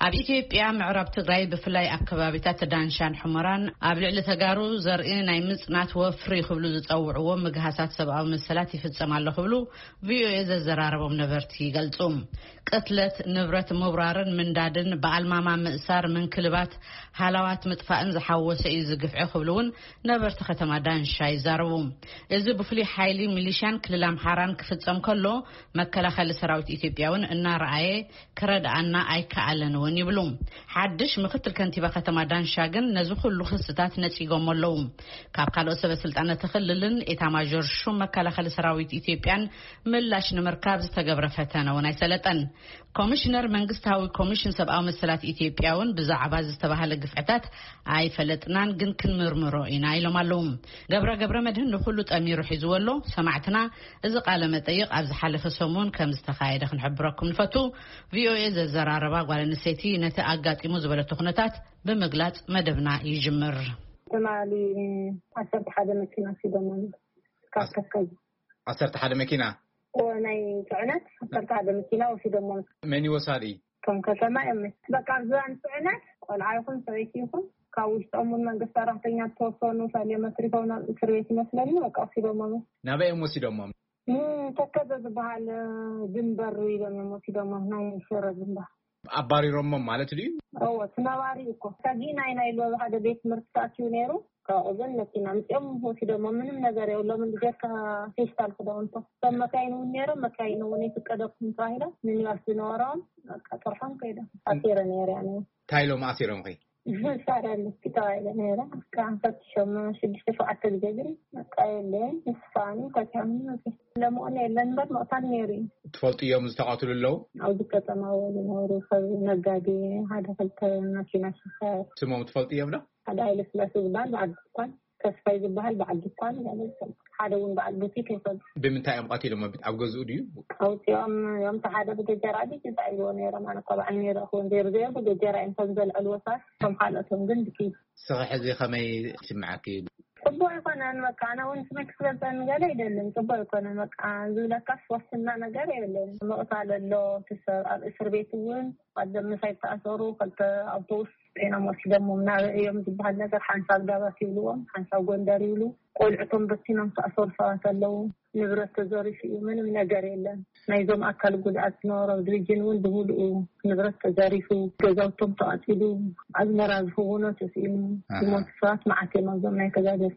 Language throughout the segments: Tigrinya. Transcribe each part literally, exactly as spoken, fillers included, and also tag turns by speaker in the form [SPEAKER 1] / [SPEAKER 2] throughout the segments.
[SPEAKER 1] ኣብ ኢትዮጵያ ምዕራብ ትግራይ ብፍላይ ኣከባቢታት ዳንሻን ሕመራን ኣብ ልዕሊ ተጋሩ ዘርኢ ናይ ምጽናት ወፍሪ ክብሉ ዝጸውዕዎ ምግሃሳት ሰብኣዊ መሰላት ይፍጸማሉ ክብሉ ቪኦኤ ዘዘራረቦም ነበርቲ ይገልጹ። ቅትለት ንብረት ምብራርን ምንዳድን በአልማማ ምእሳር ምንክልባት ሃላዋት ምጥፋእን ዝሓወሰ እዩ ዝግፍዕ ክብሉውን ነበርቲ ከተማ ዳንሻ ይዛረቡ። እዚ ብፍሉይ ሓይሊ ሚሊሻን ክልል ኣምሓራን ክፍጸም ከሎ መከላኸሊ ሰራዊት ኢትዮጵያውን እናረኣየ ክረድኣና ኣይከኣለን ውን ይብሉ። ሓድሽ ምክትል ከንቲባ ከተማ ዳንሻ ግን ነዚ ኩሉ ክስታት ነጺጎም ኣለዉ። ካብ ካልኦት ሰበስልጣናት ክልልን ኤታማዦር ሹም መከላኸሊ ሰራዊት ኢትዮጵያን ምላሽ ንምርካብ ዝተገብረ ፈተነ ውን ኣይሰለጠን። ኮሚሽነር መንግስታዊ ኮሚሽን ሰብኣዊ መሰላት ኢትዮጵያውን ብዛዕባ ዝተባሃለ ግፍዕታት ኣይፈለጥናን ግን ክንምርምሮ ኢና ኢሎም ኣለዉ። ገብረ ገብረ መድህን ንኩሉ ጠሚሩ ሒዝወሎ ሰማዕትና እዚ ቃለ መጠይቅ ኣብ ዝሓለፈ ሰሙን ከም ዝተካየደ ክንሕብረኩም ንፈቱ። ቪኦኤ ዘዘራረባ ጓል ኣንስተይቲ ነቲ ኣጋጢሙ ዝበለቶ ኩነታት ብምግላጽ መደብና ይጅምር።
[SPEAKER 2] ተማሊ ዓሰርተ ሓደ መኪና ሲደመን ካስተከዝ
[SPEAKER 3] ዓሰርተ ሓደ መኪና
[SPEAKER 2] ወናይ ጽዕነት ዓሰርተ ሓደ መኪና ወሲደመን
[SPEAKER 3] መን ይወሳዲ
[SPEAKER 2] ከም ከተማ እምስ በቃ ዝዋን ጽዕነት ቆልዓይኹም ሰበይቲኹም ካብ ውሽጦምን መንግስት ሰራሕተኛ ተወሰኑ ሳሌመትሪኮና እስርቤት ይመስለኒ በቃ ወሲደመን
[SPEAKER 3] ናበይ ወሲደመን
[SPEAKER 2] ተከዘ ዝበሃል ድንበር ኢሎም ወሲደመን ናይ ሽረ ድንበር
[SPEAKER 3] ኣባሪሮም ማለት እዩ።
[SPEAKER 2] አዎ ተናባሪ እኮ ታጊና ናይ ሎ ሓደ ቤት ምርጫችሁ ነይሩ ካኦዘን መኪና ምጥም ወሲደሞ ምንም ነገር የለም እንደካ ፌስታል ከዳውንቶ ተመካይኑ ነይሩ መካይኑ ወኔ ተቀደኩም ታይላ ምን ያስኖራም ቀጥርሐም ከይዳ አሲረ ነይሩ ያኔ
[SPEAKER 3] ታይሎ ማሲሮም ከይ
[SPEAKER 2] ሳራል ስታይለ ነይሩ ካንፈት ሸም ሽድስተ ሰዓት ተገግሪ ቀይለን ስፋኒ ተካምኑ ለሞኔ ለንበር ማታን ነይሩ
[SPEAKER 3] ትፈልጥዮም ዝተቃተሉለው
[SPEAKER 2] ኣብ ከተማው ነይሩ ሰብ ነጋዴ ሓደ ፈልተ መኪና ሽፈር
[SPEAKER 3] ስሞም ትፈልጥዮም ዳ
[SPEAKER 2] ሓደ አይለ ስላሴ ዝባል ባዕድኳን ተስፋይ ዝባል ባዕድኳን ማለት ሓደውን ባዕድ ቡቲክ ይፈል
[SPEAKER 3] ብምንታይ am qatiሎም ኣብ ገዝኡ ድዩ
[SPEAKER 2] ኣውጥዮምዮም ተሓደ በጀራዲ ይጣይሎ ነይሩ ማነ ቆባዕን ነይሩ ኹን ዘር ዘር በጀራ እንተን ዘልዕል ወሳት ከም ሓለቶም ግን ድኪ
[SPEAKER 3] ስራሕ እዚ ከመይ ስምዓኪ
[SPEAKER 2] ጽቡቅ ይኮነን በቃ ኣነ እውን ስሜት ክለበን ገለ አይደለም ጽቡቅ ይኮነን በቃ ዝለካስ ወስና ነገር የለም መቅታለሎ ተሰብ ኣብ እስር ቤት እውን ቀደም ሳይተኣሰሩ ከልተ አውቶቡስ ጤና ወሲደሞ ምናየም ዝባል ነገር ሓንሳብ ዳባት ይብሉዎም ሓንሳብ ጎንደር ይብሉ ቆልዕቶም በቲኖም ተኣሰሩ ሰባት ኣለው ንብረት ተዘሪፍ እዩ ምንም ነገር የለን ናይዞም ኣካል ጉድኣት ኖሮ ድርጅን ብሁሉ ንብረት ተዘሪፉ ገዛውቶም ተኣፂሉ ኣዝመራ ዝሆነ ተሲሉ ሞት ሰባት ማዓቴማ ዞም ናይ ተጋደልቱ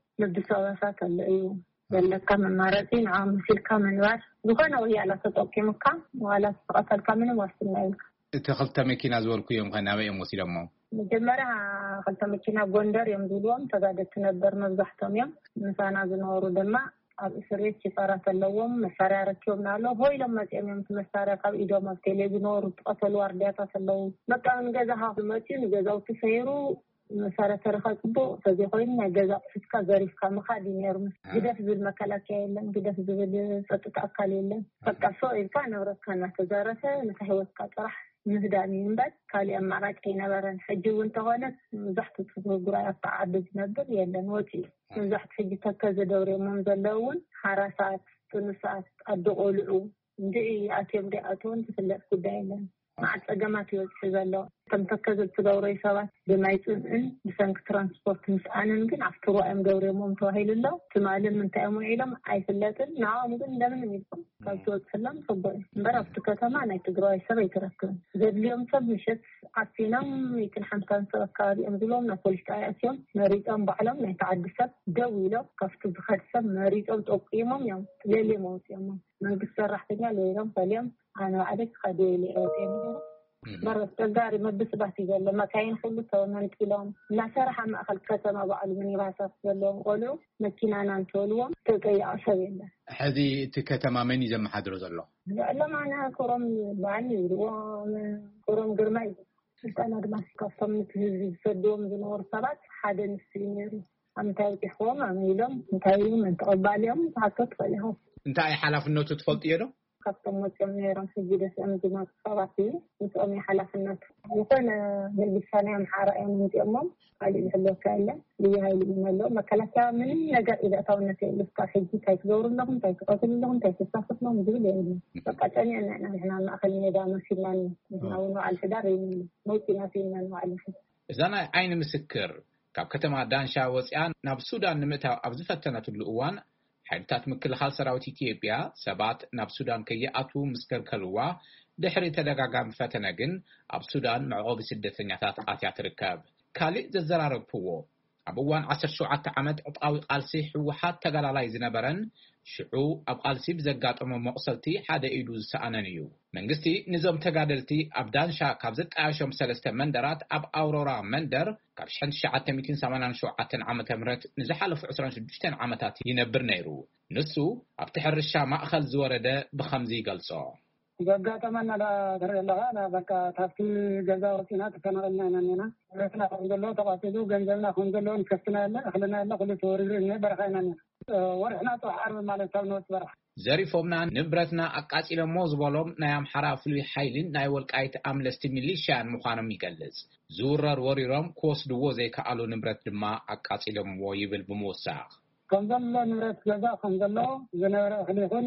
[SPEAKER 2] ንብሰባት ኣለው ዘለካ መማረፂን ዓም ሲልካ መንባር ዝኾነ ወያላ ተጠቂምካ ዋላ ተቀተልካ ምንም ዋስትና የልካ
[SPEAKER 3] እቲ ክልተ መኪና ዝወልኩዮም ከናበይ ወሲደሞ
[SPEAKER 2] መጀመሪያ ክልተ መኪና ጎንደር እዮም ዝብልዎም ተጋደልቲ ነበር መብዛሕቶም እዮም ምሳና ዝነበሩ ድማ ኣብ እስር ቤት ሲፈራት ኣለዎም መሳርያ ረኪቦም ኣሎ ሆይሎም መፅኦም እዮም መሳርያ ካብ ኢዶም ኣብ ቴሌቪዥን ኖሩ ተቀተሉ ዋርድያታት ኣለው በቃ ንገዛኻ መፅኡ ንገዛውቲ ሰይሩ መሳርያ ተረኸጽቦ ስለዚህ ኮይኑ ናይ ገዛ ፍስካ ዘሪፍካ መኻዲ ነይሩ ግደፍ ዝብል መከላከያ የለን ግደፍ ዝብል ጸጥታ ኣካል የለን በቃ ሰው ኢልካ ንብረትካ እናተዘረፈ ነታ ህይወትካ ጥራሕ ምህዳን ይንበል ካሊ ኣማራጭ ይነበረን ሕጂ እውን ተኾነት መብዛሕቱ ጉራይ ኣተዓዲ ዝነብር የለን ወጪ መብዛሕቱ ሕጂ ተከዘ ደውሬሞም ዘለውን ሓራሳት ጥንሳት ኣደቆልዑ እንዲኢ ኣትዮም ዲኣቶን ዝፍለጥ ጉዳይ የለን ማዕፀገማት ይወጽ ዘሎ ተምተከዘ ትደውሬ ሰባት ብማይ ጽንዕን ብሰንክ ትራንስፖርት ምስኣንን ግን ኣፍትሮኦም ደውሬሞም ተዋሂሉሎ ትማልን ምንታይሞ ኢሎም ኣይፍለጥን ናኦም ግን እንደምን ይልኩም ካብ ትወጽሎም ጽቡቅ እምበር ኣብቲ ከተማ ናይ ትግራይ ሰብ ይትረክብን ዘድልዮም ሰብ ምሽት ኣፊኖም ይትን ሓምሳን ሰብ ኣካባቢኦም ዝሎም ናይ ፖሊስ ጣብያ ኣትዮም መሪፆም ባዕሎም ናይ ተዓዲ ሰብ ደው ኢሎም ካብቲ ዝኸድ ሰብ መሪፆም ጠቂሞም እዮም ሌሊም ወፅኦም መንግስት ሰራሕተኛ ሌሎም ፈልዮም ኣነ ባዕደክ ከዲ ሊኦቴም በረስ ተጋሪ መብስባት ይዘለ መካይን ሁሉ ተመንጥሎም ናሰራሐ ማእከል ከተማ ባዕሉ ምኒባሳት ዘለዎም ቆልዑ መኪናና እንትወልዎም ተጠይዓ ሰብ የለን
[SPEAKER 3] ሕዚ እቲ ከተማ መን ይዘመሓድሮ ዘሎ
[SPEAKER 2] ለማና ኮሮም ባኒ ይድዎም ኮሮም ግርማይ ስልጣና ድማ ካብቶም ህዝቢ ዝሰድዎም ዝነበሩ ሰባት ሓደ ንስቲ ነይሩ ኣምታይ ይሕዎም ኣሚሎም እንታይ ምን ተቀባልዮም ታሓቶት ፈልይሆም
[SPEAKER 3] እንታይ ሓላፍነቱ ትፈልጥዮ ዶ
[SPEAKER 2] ካብቶም ወጭም ነይሮም ሕጂደስ እምዝማት ሰባት እዩ ንስኦም የሓላፍነት ይኮነ ብልሳና ኣምሓራ እዮም እንጥሞም ካልእ ዝሕለወካ የለ ልዩ ሃይሊ ይመልኦ መከላከያ ምንም ነገር ኢዛእታውነት የብሉ እስካብ ሕጂ እንታይ ትገብሩ ኣለኹም እንታይ ትቀትሉ ኣለኹም እንታይ ትሳተፍሎም ዝብል የብሉ በቃ ጨኒዕና ኢና ንሕና ማእኸል ሜዳ መሲልናን ንሕና እውን በዓል ሕዳር መውፂና ሲልና ንባዕልና
[SPEAKER 3] እዛ ናይ ዓይኒ ምስክር ካብ ከተማ ዳንሻ ወፅያ ናብ ሱዳን ንምእታው ኣብ ዝፈተነትሉ እዋን ሓይልታት ምክልኻል ሰራዊት ኢትዮጵያ ሰባት ናብ ሱዳን ከይኣትዉ ምስ ከልከልዋ ድሕሪ ተደጋጋሚ ፈተነ ግን ኣብ ሱዳን መዕቆቢ ስደተኛታት ኣትያ ትርከብ ካልእ ዘዘራረብዎ ኣብ እዋን ዓሰርተ ሸውዓተ ዓመት ዕጣዊ ቃልሲ ሕወሓት ተጋላላይ ዝነበረን ሽዑ ኣብ ቃልሲ ብዘጋጠሞ መቕሰልቲ ሓደ ኢዱ ዝሰኣነን እዩ መንግስቲ ንዞም ተጋደልቲ ኣብ ዳንሻ ካብ ዘጣየሾም ሰለስተ መንደራት ኣብ ኣውሮራ መንደር ካብ ሽሕን ትሽዓተ ሚእትን ሰማንያን ሸውዓተን ዓመተ ምህረት ንዝሓለፉ ዕስራን ሽዱሽተን ዓመታት ይነብር ነይሩ ንሱ ኣብቲ ሕርሻ ማእኸል ዝወረደ ብኸምዚ ይገልጾ
[SPEAKER 4] ዘጋጠመና ተረለኻ በቃ ታፍቲ ገዛ ወፂና ተፈናቀልና ኢና ነና ከምዘሎ ተቋፂሉ ገንዘብና ከምዘሎ ንከፍትና ያለ እኽልና ያለ ኩሉ ተወሪዱ እነ በረኻ ኢና ነና ወርሕና ጥዋሕ ዓርቢ ማለት ኣብ ንወፅ በረኻ
[SPEAKER 3] ዘሪፎምና ንብረትና ኣቃፂሎሞ ዝበሎም ናይ ኣምሓራ ፍሉይ ሓይልን ናይ ወልቃይት ኣምለስቲ ሚሊሽያን ምዃኖም ይገልጽ ዝውረር ወሪሮም ክወስድዎ ዘይከኣሉ ንብረት ድማ ኣቃፂሎምዎ ይብል ብምውሳኽ
[SPEAKER 4] ከምዘሎ ንብረት ገዛ ከምዘሎ ዝነበረ እኽሊ ይኹን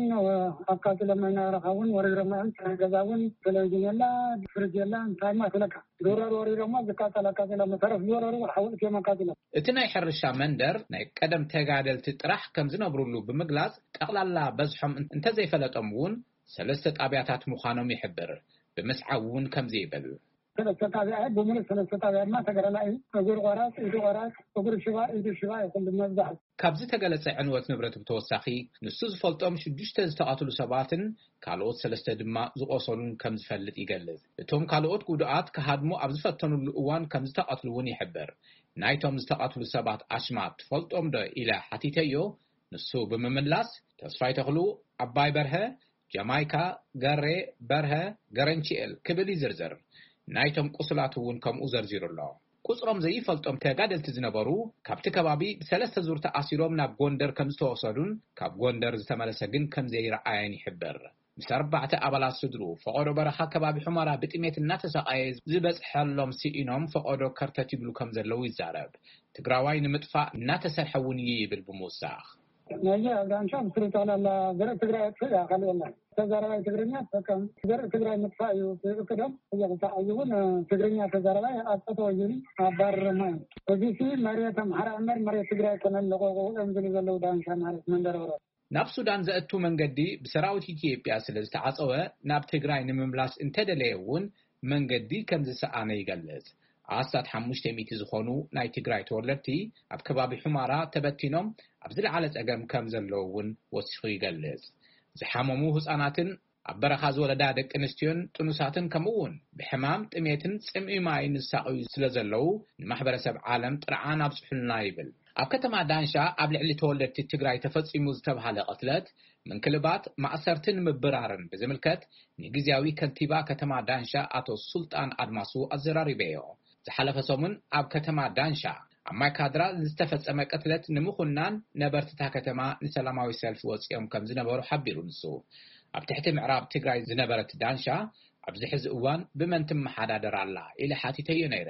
[SPEAKER 4] ኣቃፂሎም ዝነበረኸውን ወሪሮም ገዛውን ቴሌቭዥን የላ ፍሪጅ የላ እንታይ ማትለካ ዝውረር ወሪሮሞ ዝቃፀል ኣቃፂሎም መሰረት ዝወረሩ ሓውልት እዮም ኣቃፂሎም
[SPEAKER 3] እቲ ናይ ሕርሻ መንደር ናይ ቀደም ተጋደልቲ ጥራሕ ከም ዝነብሩሉ ብምግላጽ ጠቕላላ በዝሖም እንተዘይፈለጦም እውን ሰለስተ ጣብያታት ምዃኖም ይሕብር ብምስዓብ እውን ከምዚ ይብል
[SPEAKER 4] ሰለስተ ጣብያት ብምሉእ ሰለስተ ጣብያት ማ ተገላላይ እግር ቆራፅ ኢዱ ቆራፅ እግር ሽባ ኢዱ ሽባ ይኹን መብዛሕትኡ
[SPEAKER 3] ካብዚ ተገለጸ ዕንወት ንብረት ብተወሳኺ ንሱ ዝፈልጦም ሽዱሽተ ዝተቐትሉ ሰባትን ካልኦት ሰለስተ ድማ ዝቆሰሉን ከም ዝፈልጥ ይገልጽ እቶም ካልኦት ጉዱኣት ከሃድሞ ኣብ ዝፈተኑሉ እዋን ከም ዝተቐትሉ እውን ይሕብር ናይቶም ዝተቐትሉ ሰባት ኣሽማት ትፈልጦም ዶ ኢለ ሓቲተዮ ንሱ ብምምላስ ተስፋይ ተኽሉ ኣባይ በርሀ ጃማይካ ገሬ በርሀ ገረንቺኤል ክብል ይዝርዝር ናይቶም ቁስላት እውን ከምኡ ዘርዚሩ ኣሎ ቁጽሮም ዘይፈልጦም ተጋደልቲ ዝነበሩ ካብቲ ከባቢ ብሰለስተ ዙር ተኣሲሮም ናብ ጎንደር ከም ዝተወሰዱን ካብ ጎንደር ዝተመለሰ ግን ከም ዘይረኣየን ይሕብር ምስ ኣርባዕተ ኣባላት ስድሩ ፈቆዶ በረኻ ከባቢ ሑመራ ብጥሜት እናተሰቃየ ዝበፅሐሎም ሲኢኖም ፈቆዶ ከርተት ይብሉ ከም ዘለው ይዛረብ ትግራዋይ ንምጥፋእ እናተሰርሐ እውን ይብል ብምውሳኽ
[SPEAKER 4] ነዚ ዳንሻ ምስሪ ጠቕላላ ዘረ ትግራይ ትፍያ ካልየላ ተዛረባይ ትግርኛ ተከም ዘረ ትግራይ ምጥፋእ እዩ እቅዶም እየተሳዓዩ እውን ትግርኛ ተዛረባይ ኣፀተው ይኒ ኣባረማ እዚ ሲ መሬት ኣምሓራ እምበር መሬት ትግራይ ከነለቆቁ እምዝሉ ዘለው ዳንሻ ማለት መንደር ወረ
[SPEAKER 3] ናብ ሱዳን ዘእቱ መንገዲ ብሰራዊት ኢትዮጵያ ስለ ዝተዓፀወ ናብ ትግራይ ንምምላስ እንተደለየ እውን መንገዲ ከም ዝሰኣነ ይገልጽ ኣሳት ሓሙሽተ ሚእቲ ዝኾኑ ናይ ትግራይ ተወለድቲ ኣብ ከባቢ ሑመራ ተበቲኖም ኣብ ዝለዓለ ፀገም ከም ዘለዎ እውን ወሲኹ ይገልጽ ዝሓመሙ ህፃናትን ኣብ በረኻ ዝወለዳ ደቂ ኣንስትዮን ጥኑሳትን ከምኡውን ብሕማም ጥሜትን ጽምኢ ማይን ዝሳቀዩ ስለ ዘለው ንማሕበረሰብ ዓለም ጥርዓን ኣብፅሑልና ይብል ኣብ ከተማ ዳንሻ ኣብ ልዕሊ ተወለድቲ ትግራይ ተፈጺሙ ዝተባሃለ ቅትለት ምንክልባት ማእሰርትን ምብራርን ብዝምልከት ንግዚያዊ ከንቲባ ከተማ ዳንሻ ኣቶ ሱልጣን ኣድማሱ ኣዘራሪበዮ ዝሓለፈ ሰሙን ኣብ ከተማ ዳንሻ ኣብ ማይካድራ ዝተፈጸመ ቅትለት ንምኹናን ነበርትታ ከተማ ንሰላማዊ ሰልፊ ወፂኦም ከም ዝነበሩ ሓቢሩ ንሱ ኣብ ትሕቲ ምዕራብ ትግራይ ዝነበረት ዳንሻ ኣብዚ ሕዚ እዋን ብመን ትመሓዳደር ኣላ ኢለ ሓቲተዮ ነይረ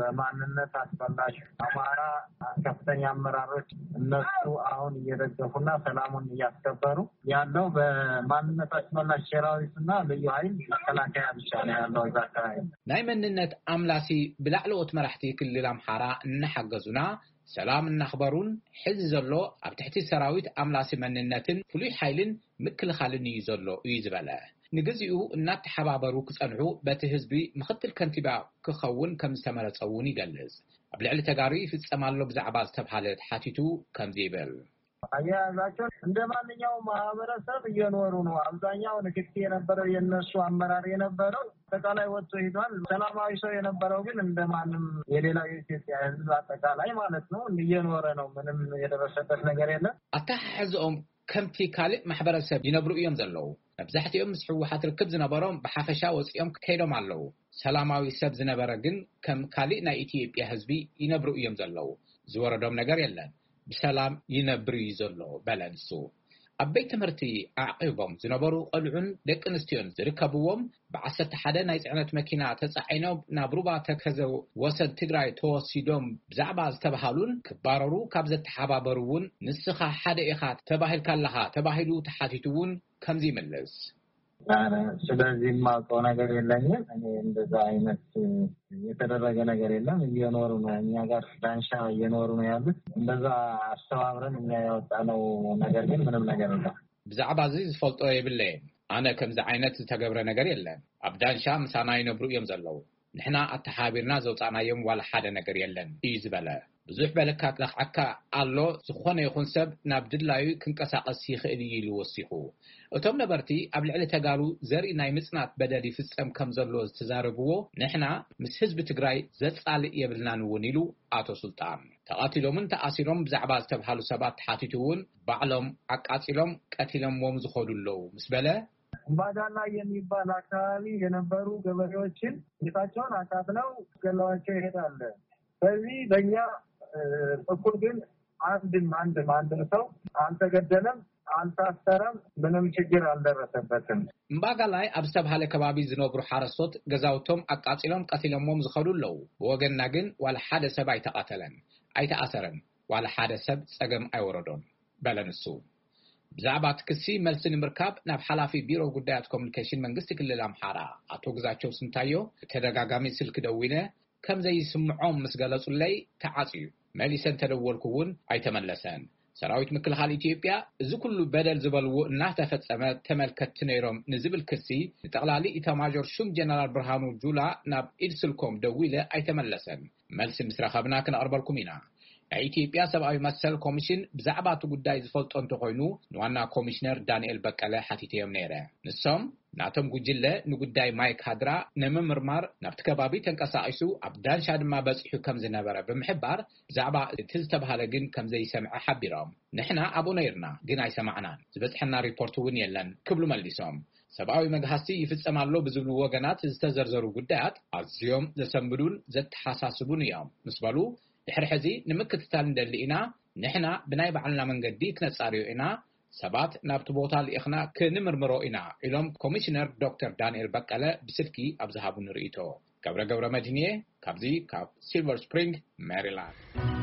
[SPEAKER 5] ማንነት አስፈላጊ አማራ ከፍተኛ አመራሮች እነሱ አሁን እየደገፉና ሰላሙን እያስከበሩ ያለው በማንነት አስፈላጊ ሰራዊትና ልዩ ኃይል መከላከያ ብቻ ነው ያለው ዛካይ
[SPEAKER 3] ናይ መንነት አምላሲ ብላዕሎት መራሕቲ ክልል አምሓራ እናሐገዙና ሰላም እናኽበሩን ሕዚ ዘሎ ኣብ ትሕቲ ሰራዊት አምላሲ መንነትን ፍሉይ ኃይልን ምክልኻልን እዩ ዘሎ እዩ ዝበለ ንግዚኡ እናተሓባበሩ ክጸንዑ በቲ ህዝቢ ምክትል ከንቲባ ክኸውን ከም ዝተመረጸውን ይገልጽ ኣብ ልዕሊ ተጋሩ ይፍጸማሎ ብዛዕባ ዝተባሃለ ሓቲቱ ከምዚ ይብል
[SPEAKER 5] አያዛቸው እንደማንኛውም ማህበረሰብ እየኖሩ ነው አብዛኛው ንክቲ የነበረው የነሱ አመራር የነበረው ተቃላይ ወጥቶ ሄዷል ሰላማዊ ሰው የነበረው ግን እንደማንም የሌላው የኢትዮጵያ ህዝብ አጠቃላይ ማለት ነው እየኖረ ነው ምንም የደረሰበት ነገር የለም
[SPEAKER 3] አታሕዞም ከምቲ ካልእ ማሕበረሰብ ይነብሩ እዮም ዘለው መብዛሕትኦም ምስ ሕወሓት ርክብ ዝነበሮም ብሓፈሻ ወፂኦም ከይዶም ኣለው ሰላማዊ ሰብ ዝነበረ ግን ከም ካልእ ናይ ኢትዮጵያ ህዝቢ ይነብሩ እዮም ዘለው ዝወረዶም ነገር የለን ብሰላም ይነብሩ ይዘሎ በለንሱ ኣብ ቤት ትምህርቲ ኣዕቂቦም ዝነበሩ ቆልዑን ደቂ ኣንስትዮን ዝርከብዎም ብዓሰርተ ሓደ ናይ ጽዕነት መኪና ተጻዒኖም ናብ ሩባ ተከዘ ወሰን ትግራይ ተወሲዶም ብዛዕባ ዝተባሃሉን ክባረሩ ካብ ዘተሓባበሩውን ንስኻ ሓደ ኢኻ ተባሂልካ ኣለኻ ተባሂሉ ተሓቲቱውን ከምዚ ይመለስ
[SPEAKER 5] አረ ስለዚህ ማውቀው ነገር የለኝም እኔ እንደዛ አይነት የተደረገ ነገር የለም እየኖሩ ነው እኛ ጋር ዳንሻ እየኖሩ ነው ያሉት እንደዛ አስተባብረን እኛ ያወጣነው ነገር ግን ምንም ነገር የለም
[SPEAKER 3] ብዛዕባ እዚ ዝፈልጦ የብለኝ ኣነ ከምዚ ዓይነት ዝተገብረ ነገር የለን ኣብ ዳንሻ ምሳና ይነብሩ እዮም ዘለው ንሕና ኣተሓቢርና ዘውፃናዮም ዋላ ሓደ ነገር የለን እዩ ዝበለ ብዙሕ በለካ ለኽዓካ ኣሎ ዝኾነ ይኹን ሰብ ናብ ድላዩ ክንቀሳቀስ ይኽእል ኢሉ ወሲኹ እቶም ነበርቲ ኣብ ልዕሊ ተጋሩ ዘርኢ ናይ ምጽናት በደል ይፍጸም ከም ዘሎ ዝተዛረብዎ ንሕና ምስ ህዝቢ ትግራይ ዘጻልእ የብልናን እውን ኢሉ ኣቶ ሱልጣን ተቃቲሎምን ተኣሲሮም ብዛዕባ ዝተባሃሉ ሰባት ተሓቲቱውን ባዕሎም አቃጺሎም ቀቲሎምዎም ዝኸዱለው ምስ በለ
[SPEAKER 5] ባዳና የሚባል አካባቢ የነበሩ ገበሬዎችን ቤታቸውን አቃጥለው ገለዋቸው ይሄዳል በዚህ በእኛ በኩል ግን አንድም አንድም አንድም ሰው አልተገደለም አልታሰረም ምንም ችግር አልደረሰበትም
[SPEAKER 3] እምባጋ ላይ ኣብ ዝተባሃለ ከባቢ ዝነብሩ ሓረስቶት ገዛውቶም አቃጺሎም ቀቲሎምዎም ዝኸዱለው ወገንና ግን ዋላ ሓደ ሰብ ኣይተቃተለን ኣይተኣሰረን ዋላ ሓደ ሰብ ጸገም ኣይወረዶን በለንሱ ብዛዕባ ትክሲ መልሲ ንምርካብ ናብ ሓላፊ ቢሮ ጉዳያት ኮሙኒኬሽን መንግስቲ ክልል ኣምሓራ ኣቶ ግዛቸው ስንታዮ ተደጋጋሚ ስልክ ደዊነ ከም ዘይስምዖም ምስገለጹለይ ተዓጽዩ መሊሰን ተደወልኩውን ኣይተመለሰን ሰራዊት ምክልኻል ኢትዮጵያ እዚ ኩሉ በደል ዝበልዎ እናተፈጸመ ተመልከት ነይሮም ንዝብል ክሲ ጠቅላሊ ኢታማጆር ሹም ጀነራል ብርሃኑ ጁላ ናብ ኢድስልኮም ደዊለ ኣይተመለሰን መልሲ ምስረኸብና ክንቀርበልኩም ኢና ናይ ኢትዮጵያ ሰብአዊ መሰል ኮሚሽን ብዛዕባ እቲ ጉዳይ ዝፈልጦ እንተኮይኑ ንዋና ኮሚሽነር ዳንኤል በቀለ ሓቲቶም ነይረ ንሶም ናቶም ጉጅለ ንጉዳይ ማይክ ሃድራ ንምምርማር ናብቲ ከባቢ ተንቀሳቂሱ ኣብ ዳንሻ ድማ በጽሑ ከም ዝነበረ ብምሕባር ብዛዕባ እቲ ዝተባሃለ ግን ከም ዘይሰምዐ ሓቢሮም ንሕና ኣብኡ ነይርና ግን ኣይሰማዕናን ዝበጽሐና ሪፖርት እውን የለን ክብሉ መሊሶም ሰብአዊ መግሃስቲ ይፍጸማሎ ብዝብሉ ወገናት ዝተዘርዘሩ ጉዳያት ኣዝዮም ዘሰንብዱን ዘተሓሳስቡን እዮም ምስበሉ ድሕሪ ሕዚ ንምክትታል እንደሊ ኢና ንሕና ብናይ ባዕልና መንገዲ ክነጻርዩ ኢና ሰባት ናብቲ ቦታ ልኢኽና ክንምርምሮ ኢና ኢሎም ኮሚሽነር ዶክተር ዳንኤል በቀለ ብስልኪ ኣብ ዝሃቡ ንርእይቶ ገብረ ገብረ መድህንየ ካብዚ ካብ ሲልቨር ስፕሪንግ ሜሪላንድ